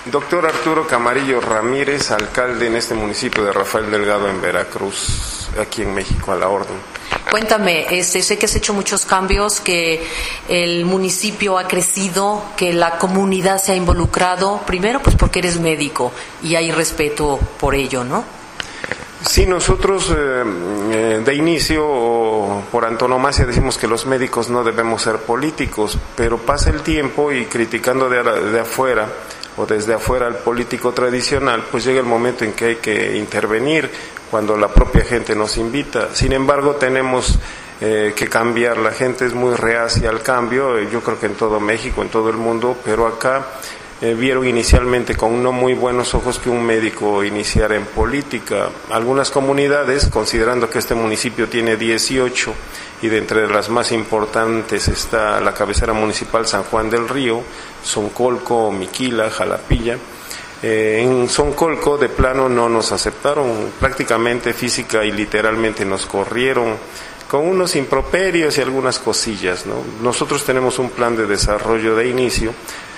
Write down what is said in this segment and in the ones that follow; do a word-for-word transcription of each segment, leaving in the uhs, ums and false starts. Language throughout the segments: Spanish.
Doctor Arturo Camarillo Ramírez, alcalde en este municipio de Rafael Delgado en Veracruz, aquí en México, a la orden. Cuéntame, este, sé que has hecho muchos cambios, que el municipio ha crecido, que la comunidad se ha involucrado, primero pues porque eres médico y hay respeto por ello, ¿no? Sí, nosotros eh, de inicio, o por antonomasia, decimos que los médicos no debemos ser políticos, pero pasa el tiempo y criticando de, de afuera o desde afuera al político tradicional, pues llega el momento en que hay que intervenir cuando la propia gente nos invita. Sin embargo, tenemos eh, que cambiar. La gente es muy reacia al cambio, yo creo que en todo México, en todo el mundo, pero acá eh, vieron inicialmente con no muy buenos ojos que un médico iniciara en política. Algunas comunidades, considerando que este municipio tiene dieciocho y de entre las más importantes está la cabecera municipal San Juan del Río, Soncolco, Miquila, Jalapilla. Eh, en Soncolco de plano no nos aceptaron, prácticamente física y literalmente nos corrieron con unos improperios y algunas cosillas, ¿no? Nosotros tenemos un plan de desarrollo de inicio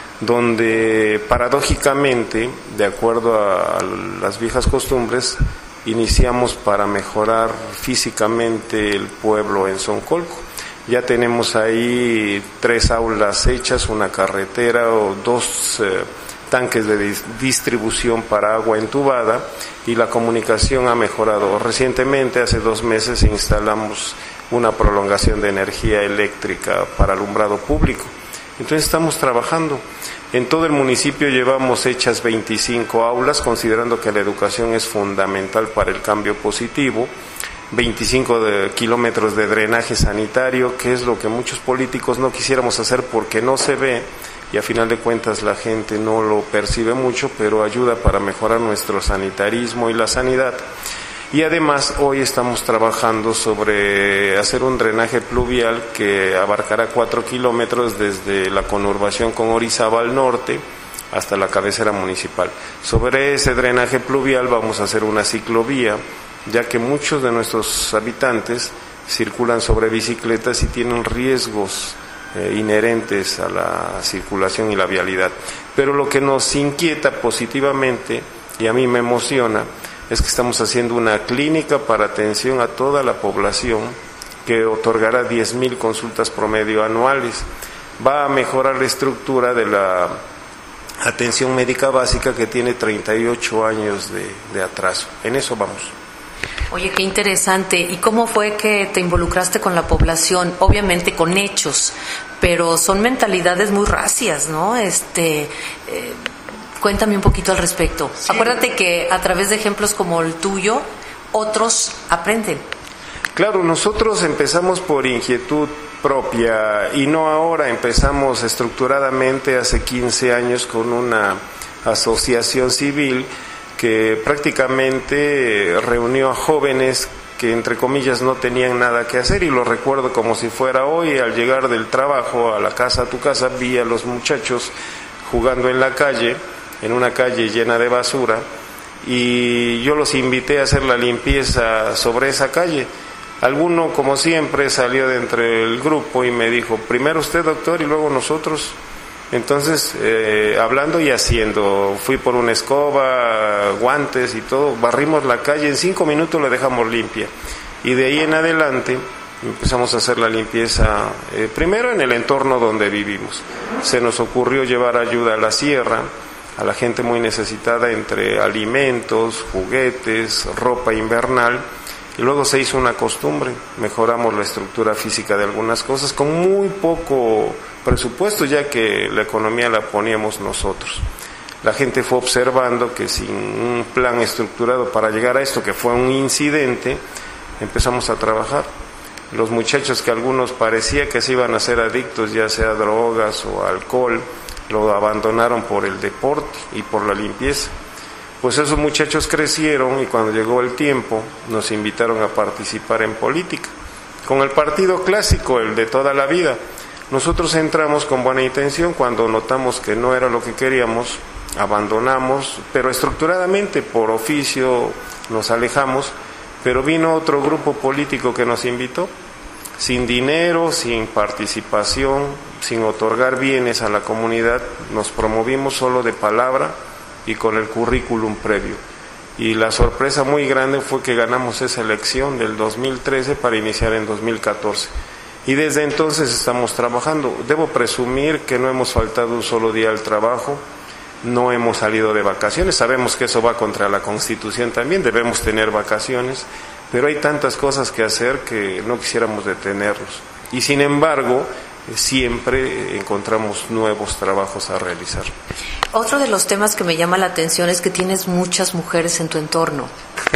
donde paradójicamente, de acuerdo a las viejas costumbres, iniciamos para mejorar físicamente el pueblo en Soncolco. Ya tenemos ahí tres aulas hechas, una carretera o dos eh, tanques de dis- distribución para agua entubada, y la comunicación ha mejorado. Recientemente, hace dos meses, instalamos una prolongación de energía eléctrica para alumbrado público. Entonces estamos trabajando. En todo el municipio llevamos hechas veinticinco aulas, considerando que la educación es fundamental para el cambio positivo. veinticinco de kilómetros de drenaje sanitario, que es lo que muchos políticos no quisiéramos hacer porque no se ve y a final de cuentas la gente no lo percibe mucho, pero ayuda para mejorar nuestro sanitarismo y la sanidad. Y además hoy estamos trabajando sobre hacer un drenaje pluvial que abarcará cuatro kilómetros desde la conurbación con Orizaba al norte hasta la cabecera municipal. Sobre ese drenaje pluvial vamos a hacer una ciclovía, ya que muchos de nuestros habitantes circulan sobre bicicletas y tienen riesgos eh, inherentes a la circulación y la vialidad. Pero lo que nos inquieta positivamente, y a mí me emociona, es que estamos haciendo una clínica para atención a toda la población que otorgará diez mil consultas promedio anuales. Va a mejorar la estructura de la atención médica básica, que tiene treinta y ocho años de, de atraso. En eso vamos. Oye, qué interesante. ¿Y cómo fue que te involucraste con la población? Obviamente con hechos, pero son mentalidades muy racias, ¿no? Este, eh, cuéntame un poquito al respecto. Sí. Acuérdate que a través de ejemplos como el tuyo, otros aprenden. Claro, nosotros empezamos por inquietud propia y no ahora, empezamos estructuradamente hace quince años con una asociación civil que prácticamente reunió a jóvenes que entre comillas no tenían nada que hacer, y lo recuerdo como si fuera hoy. Al llegar del trabajo a la casa, a tu casa, vi a los muchachos jugando en la calle, en una calle llena de basura, y yo los invité a hacer la limpieza sobre esa calle. Alguno, como siempre, salió de entre el grupo y me dijo: primero usted, doctor, y luego nosotros. Entonces, eh, hablando y haciendo, fui por una escoba, guantes y todo, barrimos la calle, en cinco minutos la dejamos limpia. Y de ahí en adelante empezamos a hacer la limpieza, eh, primero en el entorno donde vivimos. Se nos ocurrió llevar ayuda a la sierra, a la gente muy necesitada, entre alimentos, juguetes, ropa invernal. Y luego se hizo una costumbre, mejoramos la estructura física de algunas cosas con muy poco presupuesto, ya que la economía la poníamos nosotros. La gente fue observando que sin un plan estructurado para llegar a esto, que fue un incidente, empezamos a trabajar. Los muchachos, que algunos parecía que se iban a ser adictos, ya sea a drogas o a alcohol, lo abandonaron por el deporte y por la limpieza. Pues esos muchachos crecieron y cuando llegó el tiempo nos invitaron a participar en política, con el partido clásico, el de toda la vida. Nosotros entramos con buena intención, cuando notamos que no era lo que queríamos, abandonamos, pero estructuradamente, por oficio, nos alejamos. Pero vino otro grupo político que nos invitó, sin dinero, sin participación, sin otorgar bienes a la comunidad. Nos promovimos solo de palabra, y con el currículum previo. Y la sorpresa muy grande fue que ganamos esa elección del dos mil trece para iniciar en dos mil catorce. Y desde entonces estamos trabajando. Debo presumir que no hemos faltado un solo día al trabajo, no hemos salido de vacaciones, sabemos que eso va contra la Constitución también, debemos tener vacaciones, pero hay tantas cosas que hacer que no quisiéramos detenernos. Y sin embargo, siempre encontramos nuevos trabajos a realizar. Otro de los temas que me llama la atención es que tienes muchas mujeres en tu entorno.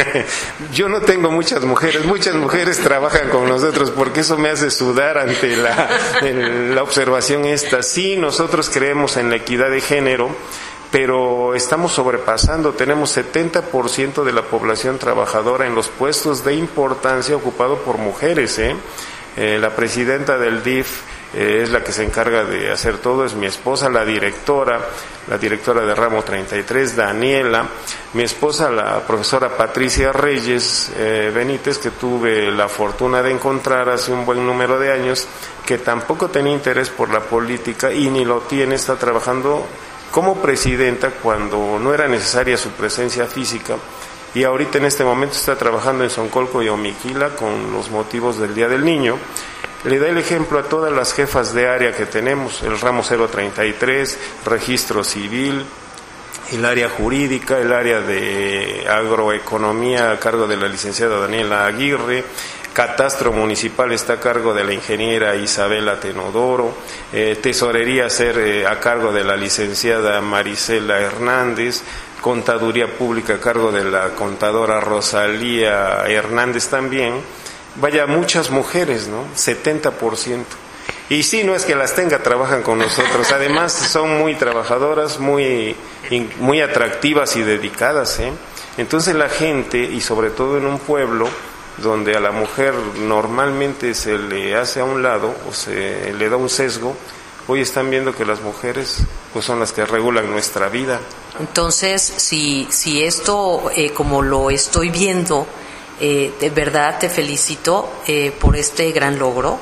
Yo no tengo muchas mujeres, muchas mujeres trabajan con nosotros porque eso me hace sudar ante la, la observación esta. Sí, nosotros creemos en la equidad de género, pero estamos sobrepasando, tenemos setenta por ciento de la población trabajadora en los puestos de importancia ocupado por mujeres, ¿eh? Eh, la presidenta del D I F eh, es la que se encarga de hacer todo, es mi esposa, la directora, la directora de Ramo treinta y tres, Daniela, mi esposa, la profesora Patricia Reyes eh, Benítez, que tuve la fortuna de encontrar hace un buen número de años, que tampoco tenía interés por la política y ni lo tiene, está trabajando como presidenta cuando no era necesaria su presencia física. Y ahorita en este momento está trabajando en Soncolco y Omiquila con los motivos del Día del Niño. Le da el ejemplo a todas las jefas de área que tenemos, el ramo cero treinta y tres, registro civil, el área jurídica, el área de agroeconomía a cargo de la licenciada Daniela Aguirre, catastro municipal está a cargo de la ingeniera Isabela Tenodoro, eh, tesorería ser eh, a cargo de la licenciada Marisela Hernández, contaduría pública a cargo de la contadora Rosalía Hernández también. Vaya, muchas mujeres, ¿no? setenta por ciento. Y sí, no es que las tenga, trabajan con nosotros. Además, son muy trabajadoras, muy, muy atractivas y dedicadas, ¿eh? Entonces la gente, y sobre todo en un pueblo donde a la mujer normalmente se le hace a un lado o se le da un sesgo, hoy están viendo que las mujeres pues son las que regulan nuestra vida. Entonces, si, si esto, eh, como lo estoy viendo, eh, de verdad te felicito eh, por este gran logro,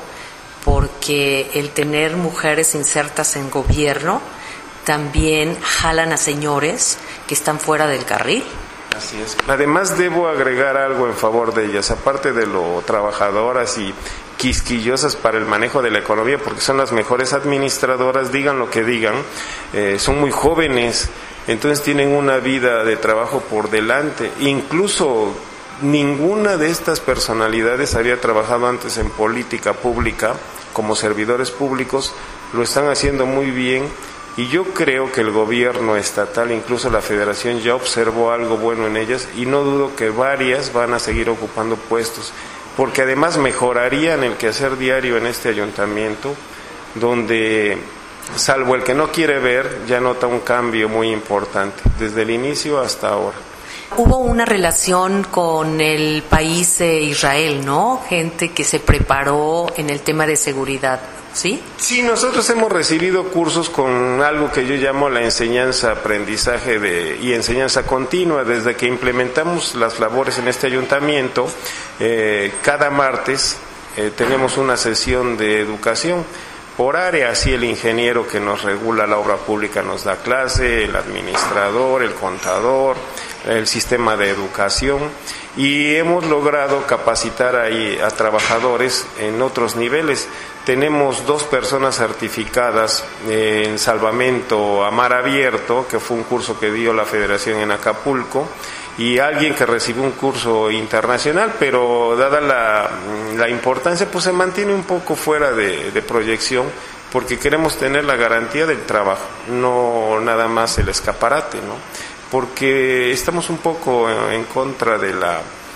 porque el tener mujeres insertas en gobierno también jalan a señores que están fuera del carril. Así es. Además, debo agregar algo en favor de ellas, aparte de lo trabajadoras y quisquillosas para el manejo de la economía, porque son las mejores administradoras, digan lo que digan, eh, son muy jóvenes, entonces tienen una vida de trabajo por delante. Incluso ninguna de estas personalidades había trabajado antes en política pública como servidores públicos, lo están haciendo muy bien. Y yo creo que el gobierno estatal, incluso la federación, ya observó algo bueno en ellas y no dudo que varias van a seguir ocupando puestos, porque además mejorarían el quehacer diario en este ayuntamiento, donde, salvo el que no quiere ver, ya nota un cambio muy importante, desde el inicio hasta ahora. Hubo una relación con el país de Israel, ¿no? Gente que se preparó en el tema de seguridad, ¿sí? Sí, nosotros hemos recibido cursos con algo que yo llamo la enseñanza, aprendizaje de, y enseñanza continua. Desde que implementamos las labores en este ayuntamiento, eh, cada martes eh, tenemos una sesión de educación por área, así el ingeniero que nos regula la obra pública nos da clase, el administrador, el contador, el sistema de educación, y hemos logrado capacitar ahí a trabajadores en otros niveles. Tenemos dos personas certificadas en salvamento a mar abierto, que fue un curso que dio la Federación en Acapulco, y alguien que recibió un curso internacional, pero dada la, la importancia, pues se mantiene un poco fuera de, de proyección, porque queremos tener la garantía del trabajo, no nada más el escaparate, ¿no? Porque estamos un poco en contra de la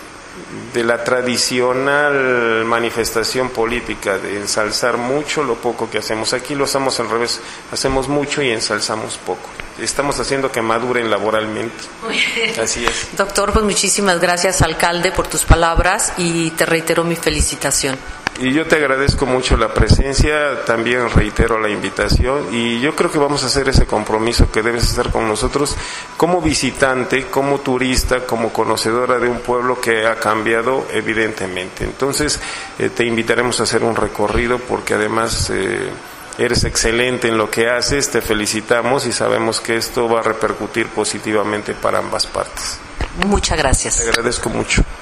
de la tradicional manifestación política de ensalzar mucho lo poco que hacemos. Aquí lo hacemos al revés, hacemos mucho y ensalzamos poco. Estamos haciendo que maduren laboralmente. Así es. Doctor, pues muchísimas gracias, alcalde, por tus palabras y te reitero mi felicitación. Y yo te agradezco mucho la presencia, también reitero la invitación y yo creo que vamos a hacer ese compromiso que debes hacer con nosotros como visitante, como turista, como conocedora de un pueblo que ha cambiado evidentemente. Entonces eh, te invitaremos a hacer un recorrido porque además eh, eres excelente en lo que haces, te felicitamos y sabemos que esto va a repercutir positivamente para ambas partes. Muchas gracias. Te agradezco mucho.